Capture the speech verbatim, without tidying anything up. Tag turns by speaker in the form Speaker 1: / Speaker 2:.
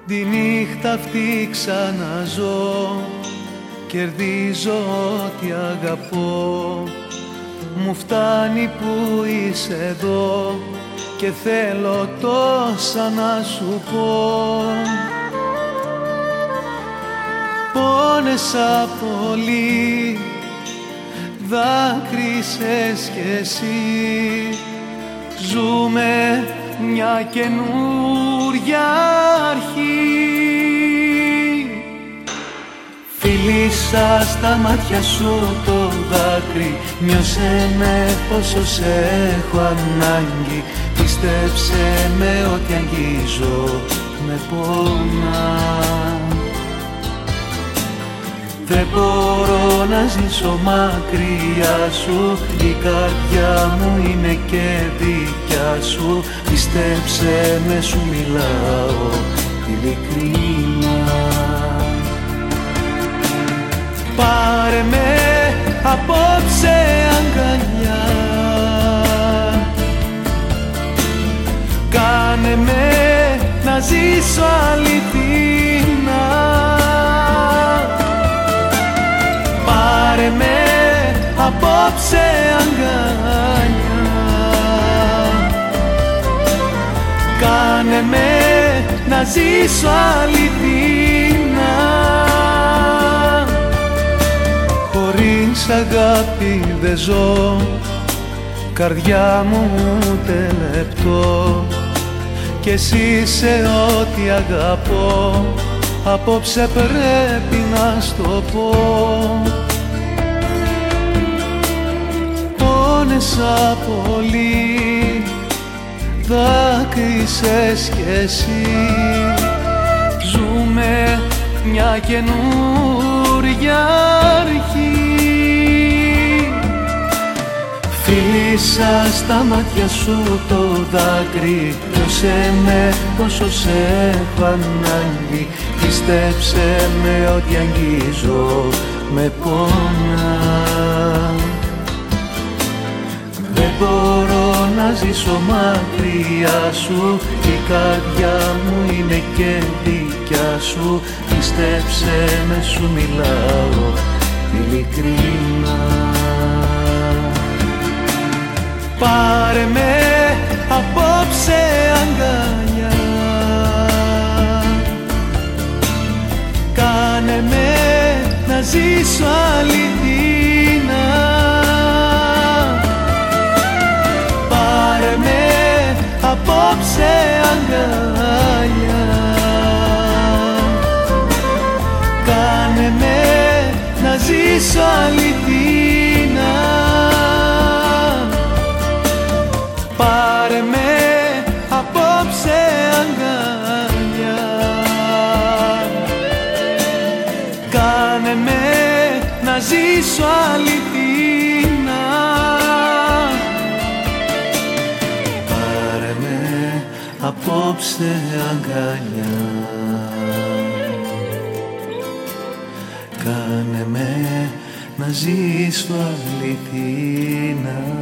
Speaker 1: Τη νύχτα αυτή ξαναζώ, κερδίζω ό,τι αγαπώ. Μου φτάνει που είσαι εδώ και θέλω τόσα να σου πω. Πόνεσα πολύ, δάκρυσες κι εσύ. Ζούμε μια καινούρια αρχή. Φίλησα στα μάτια σου το δάκρυ, νιώσε με πόσο σε έχω ανάγκη. Πίστεψε με ότι αγγίζω με πόνα. Δεν μπορώ να ζήσω μακριά σου, η καρδιά μου είναι και δικιά σου. Πίστεψε με, σου μιλάω ειλικρινά. Πάρε με απόψε αγκαλιά, κάνε με να ζήσω αληθινά. Πάρε με απόψε αγκαλιά, κάνε με να ζήσω αληθινά. Χωρίς αγάπη δεν ζω, καρδιά μου ούτε λεπτό. Κι εσύ είσαι ό,τι αγαπώ, απόψε πρέπει να στο πω. Πόνεσα πολύ, δάκρυσες κι εσύ. Ζούμε μια καινούρια αρχή. Φίλησα στα μάτια σου το δάκρυ, νιώσε με πόσο σε έχω ανάγκη. Πίστεψε με ότι αγγίζω με πόνα. Δεν μπορώ να ζήσω μακριά σου, η καρδιά μου είναι και δικιά σου. Πίστεψε με, σου μιλάω ειλικρινά. Πάρε με απόψε αγκαλιά, κάνε με να ζήσω αληθινά. Πάρε με απόψε αγκαλιά, κάνε με να ζήσω αληθινά. Πάρε με απόψε αγκαλιά, κάνε με να ζήσω αληθινά. Πάρε με απόψε αγκαλιά, κάνε με να ζήσω αληθινά.